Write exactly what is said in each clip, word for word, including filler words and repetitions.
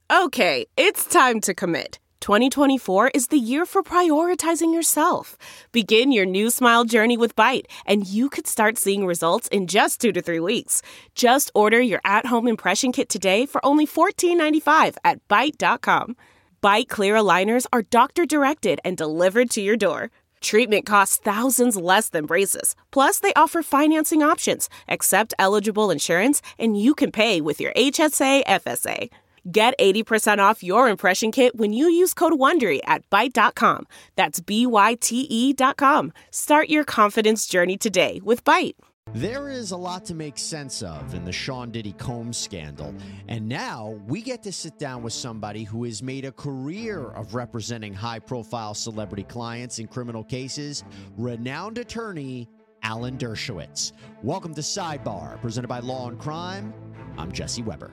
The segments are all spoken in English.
Okay, it's time to commit. twenty twenty-four is the year for prioritizing yourself. Begin your new smile journey with Byte, and you could start seeing results in just two to three weeks. Just order your at-home impression kit today for only fourteen ninety-five at byte dot com. Byte clear aligners are doctor-directed and delivered to your door. Treatment costs thousands less than braces. Plus, they offer financing options, accept eligible insurance, and you can pay with your H S A F S A. Get eighty percent off your impression kit when you use code WONDERY at byte dot com. That's B Y T E dot com. Start your confidence journey today with Byte. There is a lot to make sense of in the Sean Diddy Combs scandal, and now we get to sit down with somebody who has made a career of representing high-profile celebrity clients in criminal cases, renowned attorney Alan Dershowitz. Welcome to Sidebar, presented by Law and Crime. I'm Jesse Weber.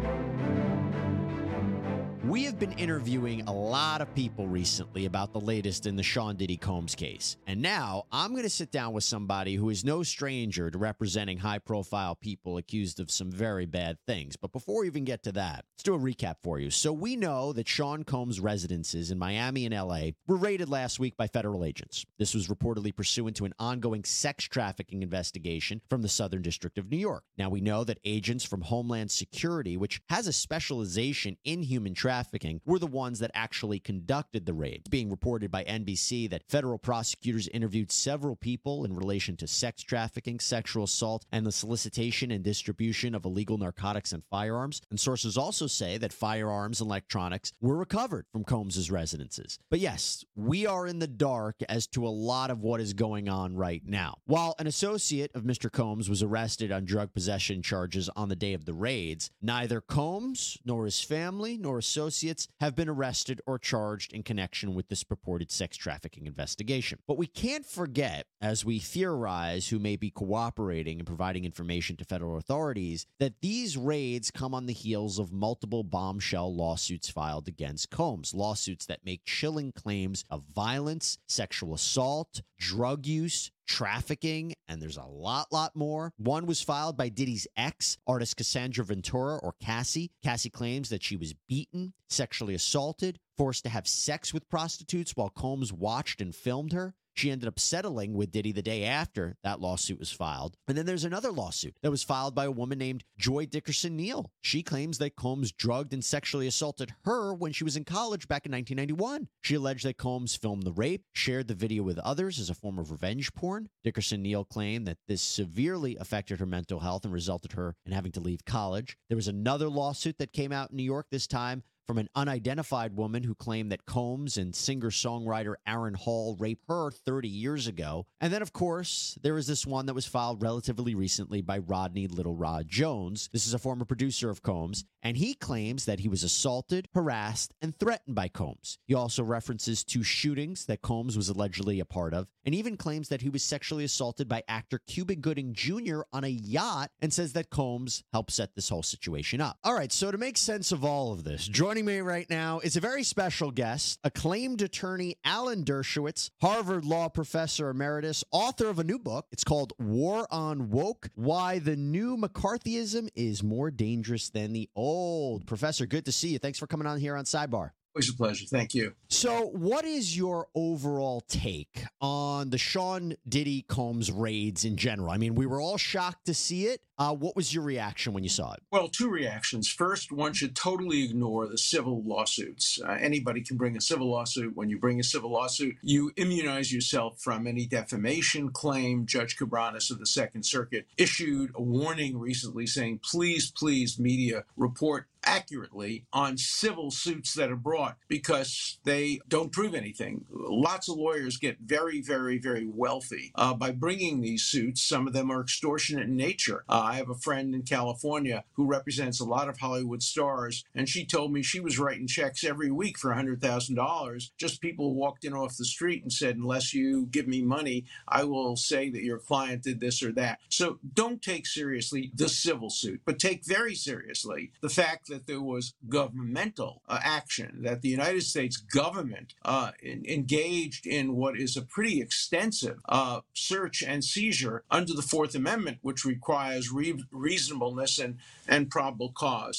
We have been interviewing a lot of people recently about the latest in the Sean Diddy Combs case. And now I'm going to sit down with somebody who is no stranger to representing high-profile people accused of some very bad things. But before we even get to that, let's do a recap for you. So we know that Sean Combs' residences in Miami and L A were raided last week by federal agents. This was reportedly pursuant to an ongoing sex trafficking investigation from the Southern District of New York. Now we know that agents from Homeland Security, which has a specialization in human trafficking, Trafficking were the ones that actually conducted the raid. It's being reported by N B C that federal prosecutors interviewed several people in relation to sex trafficking, sexual assault, and the solicitation and distribution of illegal narcotics and firearms. And sources also say that firearms and electronics were recovered from Combs' residences. But yes, we are in the dark as to a lot of what is going on right now. While an associate of Mister Combs was arrested on drug possession charges on the day of the raids, neither Combs nor his family nor associates have been arrested or charged in connection with this purported sex trafficking investigation. But we can't forget, as we theorize who may be cooperating and providing information to federal authorities, that these raids come on the heels of multiple bombshell lawsuits filed against Combs, lawsuits that make chilling claims of violence, sexual assault, drug use, trafficking, and there's a lot, lot more. One was filed by Diddy's ex, artist Cassandra Ventura, or Cassie. Cassie claims that she was beaten, sexually assaulted, forced to have sex with prostitutes while Combs watched and filmed her. She ended up settling with Diddy the day after that lawsuit was filed. And then there's another lawsuit that was filed by a woman named Joy Dickerson Neal. She claims that Combs drugged and sexually assaulted her when she was in college back in nineteen ninety-one. She alleged that Combs filmed the rape, shared the video with others as a form of revenge porn. Dickerson Neal claimed that this severely affected her mental health and resulted her in having to leave college. There was another lawsuit that came out in New York, this time from an unidentified woman who claimed that Combs and singer-songwriter Aaron Hall raped her thirty years ago. And then, of course, there is this one that was filed relatively recently by Rodney Little Rod Jones. This is a former producer of Combs, and he claims that he was assaulted, harassed, and threatened by Combs. He also references two shootings that Combs was allegedly a part of, and even claims that he was sexually assaulted by actor Cuba Gooding Junior on a yacht, and says that Combs helped set this whole situation up. All right, so to make sense of all of this, joining me right now is a very special guest, acclaimed attorney Alan Dershowitz, Harvard Law professor emeritus, author of a new book. It's called War on Woke: Why the New McCarthyism is More Dangerous Than the Old. Professor, good to see you. Thanks for coming on here on Sidebar. Always a pleasure. Thank you. So what is your overall take on the Sean Diddy Combs raids in general? I mean, we were all shocked to see it. Uh, what was your reaction when you saw it? Well, two reactions. First, one should totally ignore the civil lawsuits. Uh, anybody can bring a civil lawsuit. When you bring a civil lawsuit, you immunize yourself from any defamation claim. Judge Cabranes of the Second Circuit issued a warning recently saying, please, please, media, report accurately on civil suits that are brought because they don't prove anything. Lots of lawyers get very, very, very wealthy uh, by bringing these suits. Some of them are extortionate in nature. Uh, I have a friend in California who represents a lot of Hollywood stars, and she told me she was writing checks every week for one hundred thousand dollars. Just people who walked in off the street and said, unless you give me money, I will say that your client did this or that. So don't take seriously the civil suit, but take very seriously the fact that there was governmental uh, action, that the United States government uh, in, engaged in what is a pretty extensive uh, search and seizure under the Fourth Amendment, which requires re- reasonableness and, and probable cause. So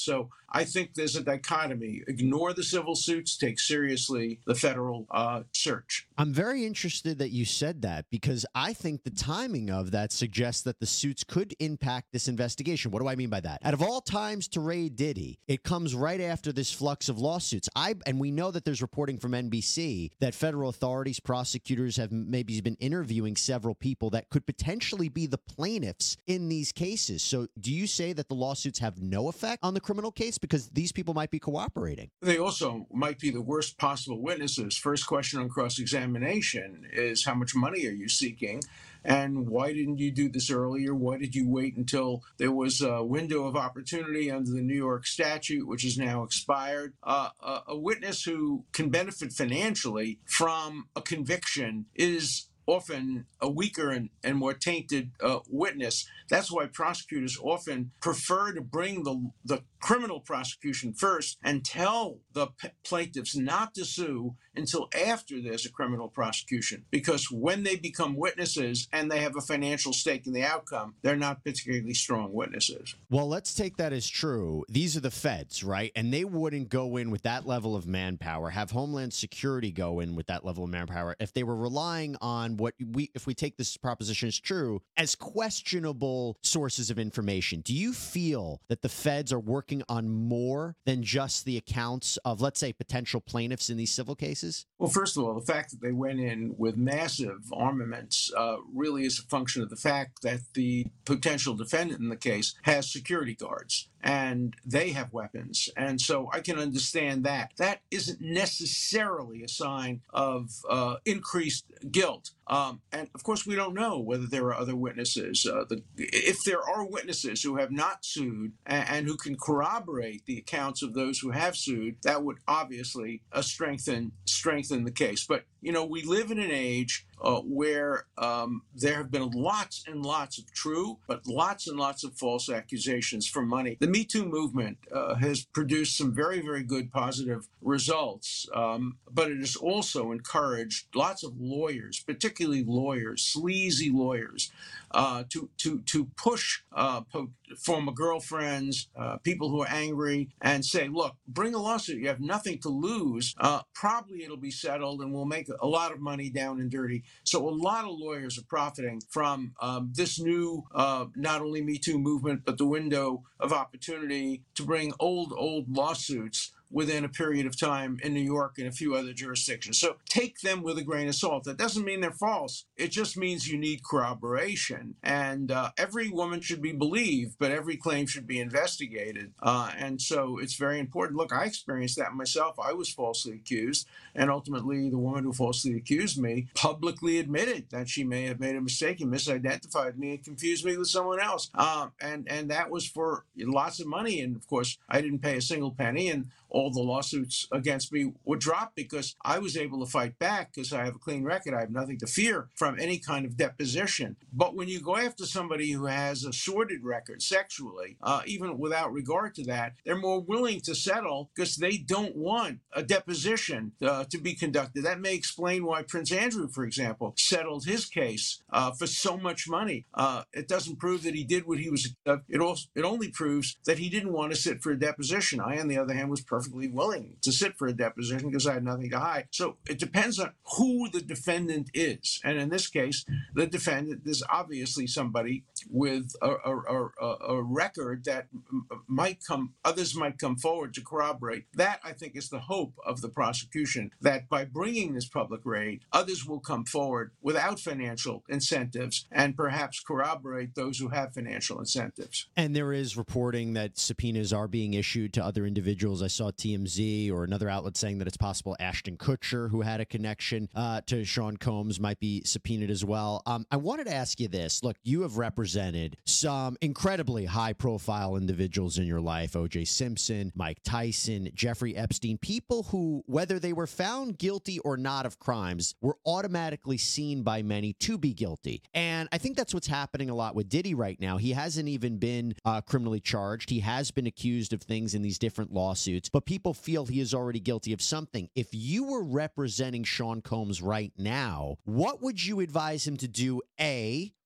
I think there's a dichotomy. Ignore the civil suits, take seriously the federal uh, search. I'm very interested that you said that because I think the timing of that suggests that the suits could impact this investigation. What do I mean by that? Out of all times to raid Diddy, it comes right after this flux of lawsuits. I and we know that there's reporting from N B C that federal authorities, prosecutors have maybe been interviewing several people that could potentially be the plaintiffs in these cases. So do you say that the lawsuits have no effect on the criminal case because these people might be cooperating? They also might be the worst possible witnesses. First question on cross-examination is, how much money are you seeking? And why didn't you do this earlier? Why did you wait until there was a window of opportunity under the New York statute, which is now expired? Uh, a, a witness who can benefit financially from a conviction is often a weaker and, and more tainted uh, witness. That's why prosecutors often prefer to bring the, the criminal prosecution first and tell the p- plaintiffs not to sue until after there's a criminal prosecution. Because when they become witnesses and they have a financial stake in the outcome, they're not particularly strong witnesses. Well, let's take that as true. These are the feds, right? And they wouldn't go in with that level of manpower, have Homeland Security go in with that level of manpower if they were relying on what we, if we take this proposition as true, as questionable sources of information. Do you feel that the feds are working on more than just the accounts of, let's say, potential plaintiffs in these civil cases? Well, first of all, the fact that they went in with massive armaments uh, really is a function of the fact that the potential defendant in the case has security guards and they have weapons. And so I can understand that. That isn't necessarily a sign of uh, increased guilt. Um, and of course, we don't know whether there are other witnesses. Uh, the, if there are witnesses who have not sued and, and who can corroborate the accounts of those who have sued, that would obviously uh, strengthen strengthen the case. But you know, we live in an age uh, where um, there have been lots and lots of true, but lots and lots of false accusations for money. The Me Too movement uh, has produced some very, very good positive results, um, but it has also encouraged lots of lawyers, particularly lawyers, sleazy lawyers, uh, to to to push uh, po- former girlfriends, uh, people who are angry, and say, look, bring a lawsuit. You have nothing to lose. Uh, probably it'll be settled and we'll make a lot of money down and dirty. So a lot of lawyers are profiting from um, this new, uh, not only Me Too movement, but the window of opportunity to bring old, old lawsuits within a period of time in New York and a few other jurisdictions. So take them with a grain of salt. That doesn't mean they're false. It just means you need corroboration. And uh, every woman should be believed, but every claim should be investigated. Uh, and so it's very important. Look, I experienced that myself. I was falsely accused. And ultimately, the woman who falsely accused me publicly admitted that she may have made a mistake and misidentified me and confused me with someone else. Uh, and, and that was for lots of money. And of course, I didn't pay a single penny. And all the lawsuits against me were dropped because I was able to fight back because I have a clean record. I have nothing to fear from any kind of deposition. But when you go after somebody who has a sordid record sexually, uh, even without regard to that, they're more willing to settle because they don't want a deposition uh, to be conducted. That may explain why Prince Andrew, for example, settled his case uh, for so much money. Uh, it doesn't prove that he did what he was. Uh, it also it only proves that he didn't want to sit for a deposition. I, on the other hand, was perfectly willing to sit for a deposition because I had nothing to hide. So it depends on who the defendant is. And in this case, the defendant is obviously somebody with a, a, a, a record that m- might come, others might come forward to corroborate. That, I think, is the hope of the prosecution, that by bringing this public raid, others will come forward without financial incentives and perhaps corroborate those who have financial incentives. And there is reporting that subpoenas are being issued to other individuals. I saw T M Z or another outlet saying that it's possible Ashton Kutcher, who had a connection uh, to Sean Combs, might be subpoenaed as well. Um, I wanted to ask you this. Look, you have represented some incredibly high-profile individuals in your life, O J Simpson, Mike Tyson, Jeffrey Epstein, people who, whether they were found guilty or not of crimes, were automatically seen by many to be guilty. And I think that's what's happening a lot with Diddy right now. He hasn't even been uh, criminally charged. He has been accused of things in these different lawsuits, but people feel he is already guilty of something. If you were representing Sean Combs right now, what would you advise him to do, A,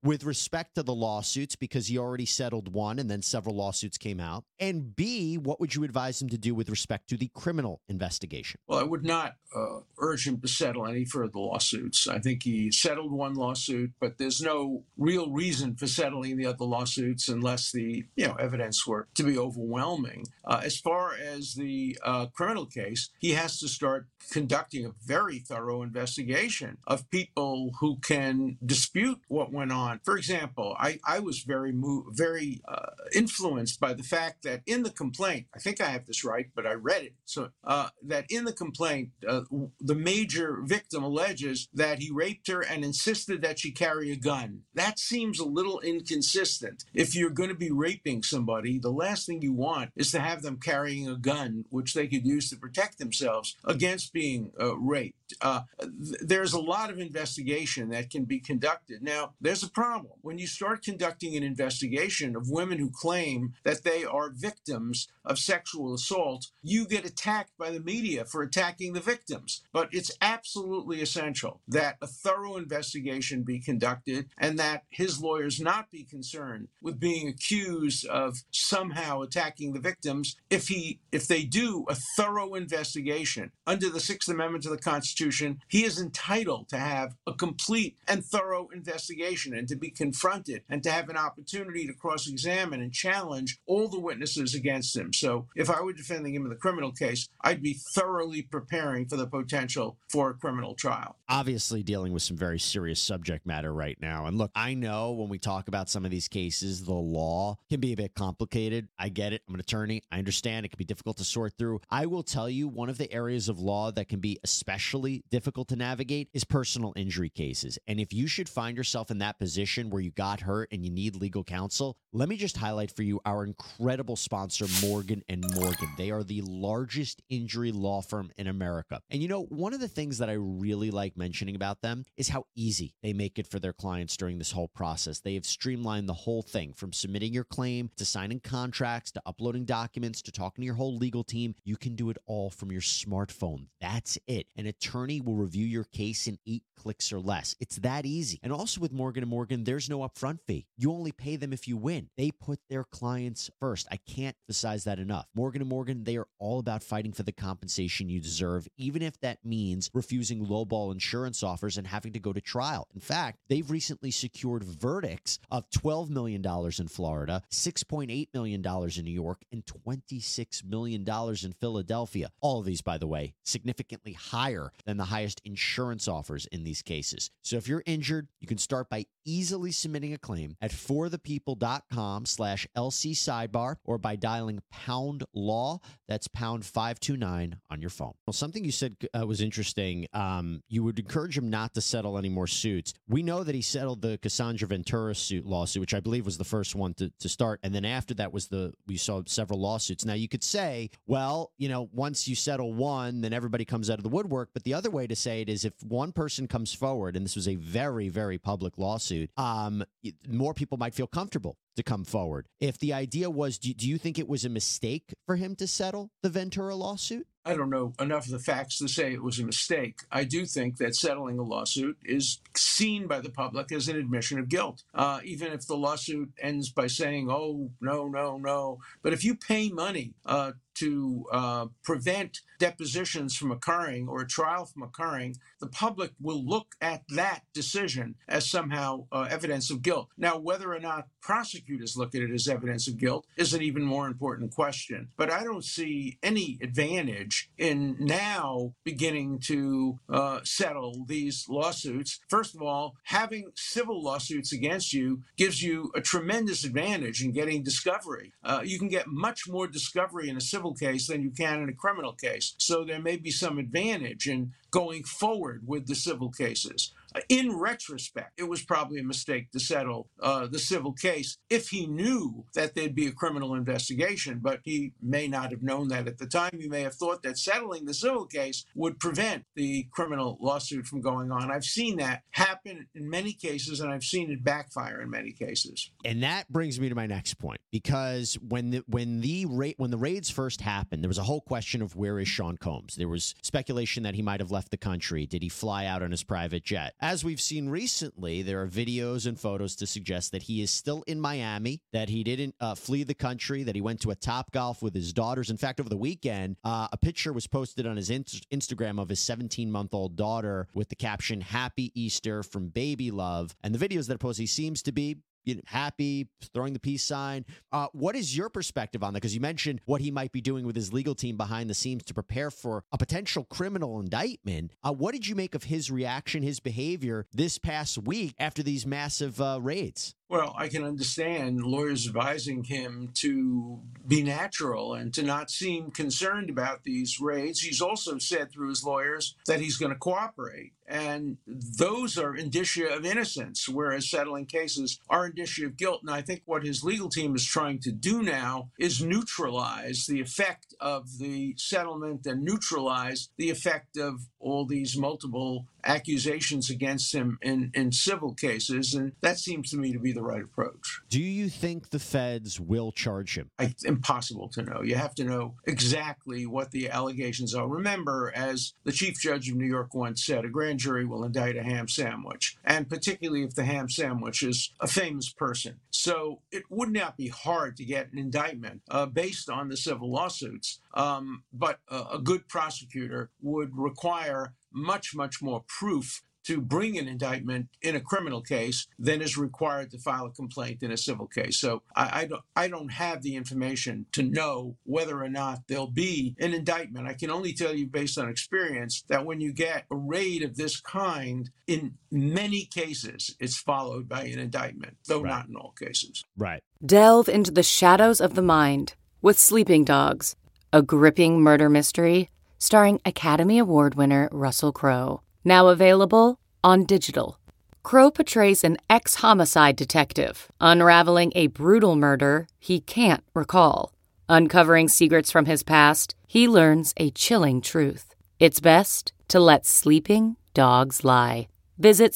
with respect to the lawsuits because he already settled one and then several lawsuits came out? And B, what would you advise him to do with respect to the criminal investigation? Well, I would not uh, urge him to settle any further lawsuits. I think he settled one lawsuit, but there's no real reason for settling the other lawsuits unless the you know evidence were to be overwhelming. Uh, as far as the uh, criminal case, he has to start conducting a very thorough investigation of people who can dispute what went on. For example, I, I was very moved, very uh, influenced by the fact that in the complaint, I think I have this right, but I read it, so uh, that in the complaint, uh, the major victim alleges that he raped her and insisted that she carry a gun. That seems a little inconsistent. If you're going to be raping somebody, the last thing you want is to have them carrying a gun, which they could use to protect themselves against being uh, raped. Uh, th- there's a lot of investigation that can be conducted. Now, there's a problem. When you start conducting an investigation of women who claim that they are victims of sexual assault, you get attacked by the media for attacking the victims. But it's absolutely essential that a thorough investigation be conducted and that his lawyers not be concerned with being accused of somehow attacking the victims. If he, if they do a thorough investigation under the Sixth Amendment to the Constitution, he is entitled to have a complete and thorough investigation and to be confronted and to have an opportunity to cross-examine and challenge all the witnesses against him. So if I were defending him in the criminal case, I'd be thoroughly preparing for the potential for a criminal trial. Obviously dealing with some very serious subject matter right now. And look, I know when we talk about some of these cases, the law can be a bit complicated. I get it. I'm an attorney. I understand it can be difficult to sort through. I will tell you one of the areas of law that can be especially difficult to navigate is personal injury cases. And if you should find yourself in that position where you got hurt and you need legal counsel, let me just highlight for you our incredible sponsor, Morgan and Morgan. They are the largest injury law firm in America. And you know, one of the things that I really like mentioning about them is how easy they make it for their clients during this whole process. They have streamlined the whole thing from submitting your claim to signing contracts to uploading documents to talking to your whole legal team. You can do it all from your smartphone. That's it. An attorney will review your case in eight clicks or less. It's that easy. And also with Morgan and Morgan, there's no upfront fee. You only pay them if you win. They put their clients first. I can't emphasize that enough. Morgan and Morgan, they are all about fighting for the compensation you deserve, even if that means refusing lowball insurance offers and having to go to trial. In fact, they've recently secured verdicts of twelve million dollars in Florida, six point eight million dollars in New York, and twenty-six million dollars in Philadelphia. All of these, by the way, significantly higher than the highest insurance offers in these cases. So if you're injured, you can start by easily submitting a claim at forthepeople.com slash LC sidebar or by dialing pound law. That's pound five two nine on your phone. Well, something you said uh, was interesting. Um, you would encourage him not to settle any more suits. We know that he settled the Cassandra Ventura suit lawsuit, which I believe was the first one to, to start. And then after that was the, we saw several lawsuits. Now you could say, well, you know, once you settle one, then everybody comes out of the woodwork. But the other way to say it is if one person comes forward, and this was a very, very public lawsuit, um, more people might feel comfortable to come forward. If the idea was, do, do you think it was a mistake for him to settle the Ventura lawsuit? I don't know enough of the facts to say it was a mistake. I do think that settling a lawsuit is seen by the public as an admission of guilt, uh, even if the lawsuit ends by saying, oh, no, no, no. But if you pay money uh, to uh, prevent depositions from occurring or a trial from occurring, the public will look at that decision as somehow uh, evidence of guilt. Now, whether or not prosecutors look at it as evidence of guilt is an even more important question. But I don't see any advantage in now beginning to uh, settle these lawsuits. First of all, having civil lawsuits against you gives you a tremendous advantage in getting discovery. Uh, you can get much more discovery in a civil case than you can in a criminal case. So there may be some advantage in going forward with the civil cases. In retrospect, it was probably a mistake to settle uh, the civil case if he knew that there'd be a criminal investigation, but he may not have known that at the time. He may have thought that settling the civil case would prevent the criminal lawsuit from going on. I've seen that happen in many cases, and I've seen it backfire in many cases. And that brings me to my next point, because when the when the ra- when the raids first happened, there was a whole question of where is Sean Combs. There was speculation that he might have left the country. Did he fly out on his private jet? as we've seen recently, there are videos and photos to suggest that he is still in Miami, that he didn't uh, flee the country, that he went to a Topgolf with his daughters. In fact, over the weekend, uh, a picture was posted on his in- Instagram of his seventeen-month-old daughter with the caption, "Happy Easter from Baby Love." And the videos that are posted, he seems to be you know, happy, throwing the peace sign. Uh, what is your perspective on that? Because you mentioned what he might be doing with his legal team behind the scenes to prepare for a potential criminal indictment. Uh, what did you make of his reaction, his behavior this past week after these massive uh, raids? Well, I can understand lawyers advising him to be natural and to not seem concerned about these raids. He's also said through his lawyers that he's going to cooperate. And those are indicia of innocence, whereas settling cases are indicia of guilt. And I think what his legal team is trying to do now is neutralize the effect of the settlement and neutralize the effect of all these multiple accusations against him in, in civil cases. And that seems to me to be the right approach. Do you think the feds will charge him? I, impossible to know. You have to know exactly what the allegations are. Remember, as the chief judge of New York once said, a grand jury will indict a ham sandwich, and particularly if the ham sandwich is a famous person. So it would not be hard to get an indictment uh, based on the civil lawsuits, um, but a, a good prosecutor would require much, much more proof to bring an indictment in a criminal case than is required to file a complaint in a civil case. So I, I, don't, I don't have the information to know whether or not there'll be an indictment. I can only tell you based on experience that when you get a raid of this kind, in many cases, it's followed by an indictment, though Right. not in all cases. Right. Delve into the shadows of the mind with Sleeping Dogs, a gripping murder mystery starring Academy Award winner Russell Crowe. Now available on digital. Crowe portrays an ex-homicide detective unraveling a brutal murder he can't recall. Uncovering secrets from his past, he learns a chilling truth. It's best to let sleeping dogs lie. Visit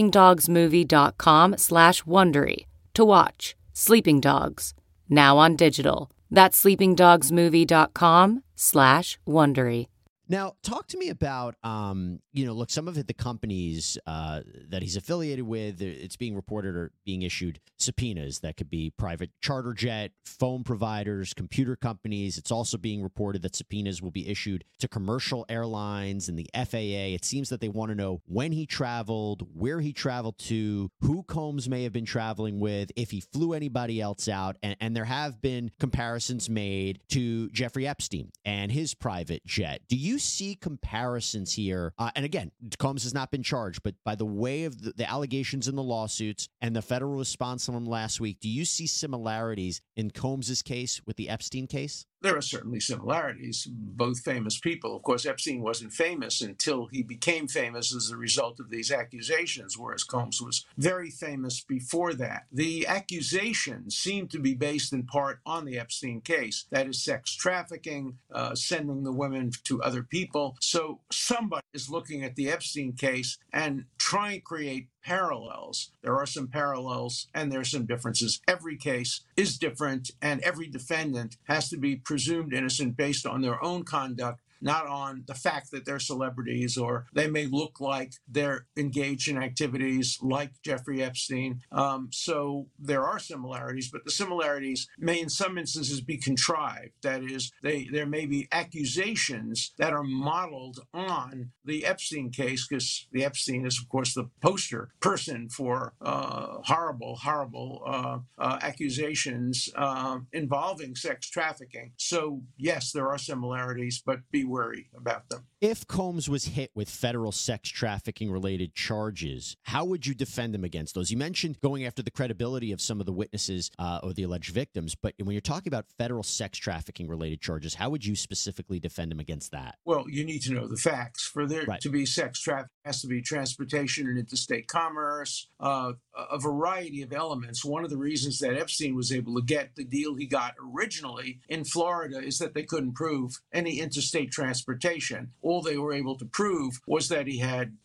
sleepingdogsmovie.com slash Wondery to watch Sleeping Dogs, now on digital. That's sleepingdogsmovie.com slash Wondery. Now, talk to me about, um, you know, look, some of it, the companies uh, that he's affiliated with, it's being reported are being issued subpoenas that could be private charter jet, phone providers, computer companies. It's also being reported that subpoenas will be issued to commercial airlines and the F A A. It seems that they want to know when he traveled, where he traveled to, who Combs may have been traveling with, if he flew anybody else out. And, and there have been comparisons made to Jeffrey Epstein and his private jet. Do you see comparisons here? Uh, and again, Combs has not been charged, but by the way of the, the allegations in the lawsuits and the federal response from him last week, do you see similarities in Combs's case with the Epstein case? There are certainly similarities, both famous people. Of course, Epstein wasn't famous until he became famous as a result of these accusations, whereas Combs was very famous before that. The accusations seem to be based in part on the Epstein case, that is sex trafficking, uh, sending the women to other people. So somebody is looking at the Epstein case and trying to create parallels. There are some parallels and there are some differences. Every case is different, and every defendant has to be presumed innocent based on their own conduct, not on the fact that they're celebrities or they may look like they're engaged in activities like Jeffrey Epstein. Um, so there are similarities, but the similarities may in some instances be contrived. That is, they there may be accusations that are modeled on the Epstein case, because the Epstein is, of course, the poster person for uh, horrible, horrible uh, uh, accusations uh, involving sex trafficking. So yes, there are similarities, but be worry about them. If Combs was hit with federal sex trafficking related charges, how would you defend him against those? You mentioned going after the credibility of some of the witnesses uh, or the alleged victims, but when you're talking about federal sex trafficking related charges, how would you specifically defend him against that? Well, you need to know the facts. For there Right. to be sex trafficking, has to be transportation and interstate commerce, uh, a variety of elements. One of the reasons that Epstein was able to get the deal he got originally in Florida is that they couldn't prove any interstate transportation. All they were able to prove was that he had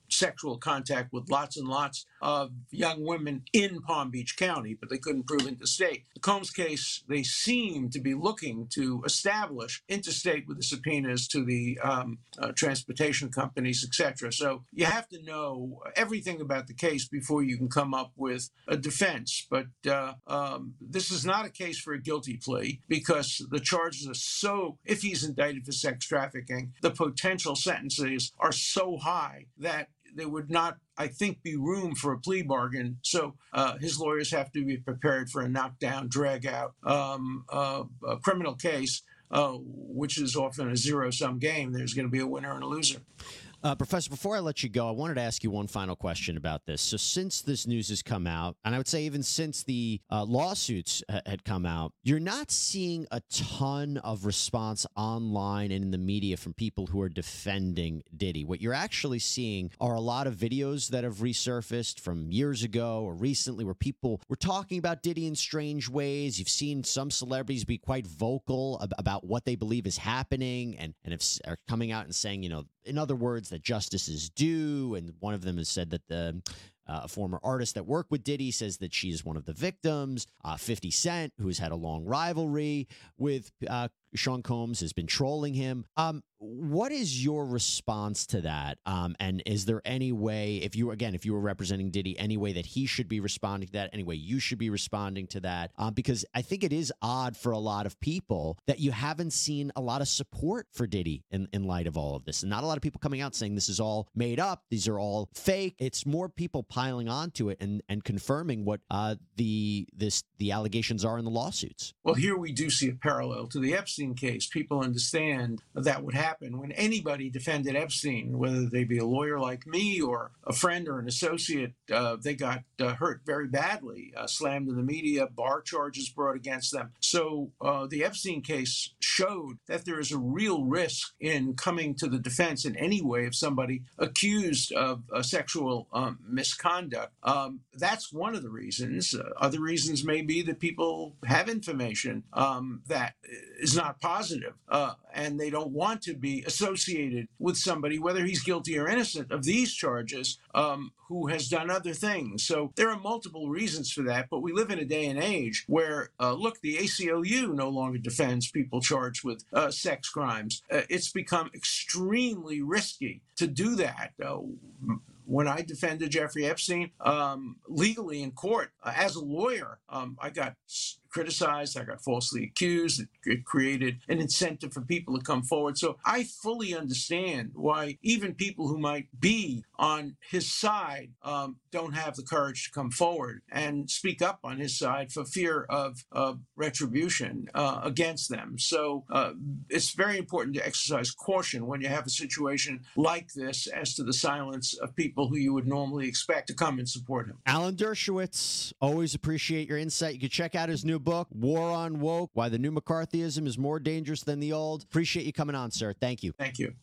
sexual contact with lots and lots of young women in Palm Beach County, but they couldn't prove interstate. The Combs case, they seem to be looking to establish interstate with the subpoenas to the um, uh, transportation companies, et cetera. So you have to know everything about the case before you can come up with a defense. But uh, um, this is not a case for a guilty plea because the charges are so, if he's indicted for sex trafficking, the potential sentences are so high that there would not, I think, be room for a plea bargain. So uh, his lawyers have to be prepared for a knockdown, drag-out um, uh, a criminal case, uh, which is often a zero-sum game. There's going to be a winner and a loser. Uh, Professor, before I let you go, I wanted to ask you one final question about this. So since this news has come out, and I would say even since the uh, lawsuits ha- had come out, you're not seeing a ton of response online and in the media from people who are defending Diddy. What you're actually seeing are a lot of videos that have resurfaced from years ago or recently where people were talking about Diddy in strange ways. You've seen some celebrities be quite vocal ab- about what they believe is happening and, and have, are coming out and saying, you know, in other words, that justice is due. And one of them has said that the uh, former artist that worked with Diddy says that she is one of the victims. Uh, fifty Cent, who's had a long rivalry with uh, Sean Combs, has been trolling him. Um, what is your response to that? Um, and is there any way, if you, again, if you were representing Diddy, any way that he should be responding to that? Any way you should be responding to that? Um, because I think it is odd for a lot of people that you haven't seen a lot of support for Diddy in, in light of all of this. And not a lot of people coming out saying this is all made up. These are all fake. It's more people piling onto it and, and confirming what uh, the this the allegations are in the lawsuits. Well, here we do see a parallel to the Epstein case. People understand that would happen when anybody defended Epstein, whether they be a lawyer like me or a friend or an associate. Uh, they got uh, hurt very badly, uh, slammed in the media, bar charges brought against them. So uh, the Epstein case showed that there is a real risk in coming to the defense in any way of somebody accused of uh, sexual um, misconduct. Um, that's one of the reasons. Uh, other reasons may be that people have information um, that is not positive, uh, and they don't want to be associated with somebody, whether he's guilty or innocent of these charges, um, who has done other things. So there are multiple reasons for that, but we live in a day and age where, uh, look, the A C L U no longer defends people charged with uh, sex crimes. Uh, it's become extremely risky to do that. Uh, When I defended Jeffrey Epstein um, legally in court, uh, as a lawyer, um, I got criticized, I got falsely accused. It, it created an incentive for people to come forward. So I fully understand why even people who might be on his side um, don't have the courage to come forward and speak up on his side for fear of, of retribution uh, against them. So uh, it's very important to exercise caution when you have a situation like this as to the silence of people who you would normally expect to come and support him. Alan Dershowitz, always appreciate your insight. You can check out his new book, War on Woke, Why the New McCarthyism is More Dangerous Than the Old. Appreciate you coming on, sir. Thank you. Thank you.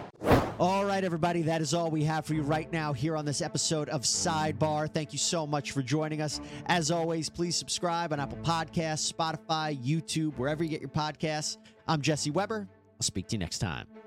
All right, everybody, that is all we have for you right now here on this episode of Sidebar. Thank you so much for joining us. As always, please subscribe on Apple Podcasts, Spotify, YouTube, wherever you get your podcasts. I'm Jesse Weber. I'll speak to you next time.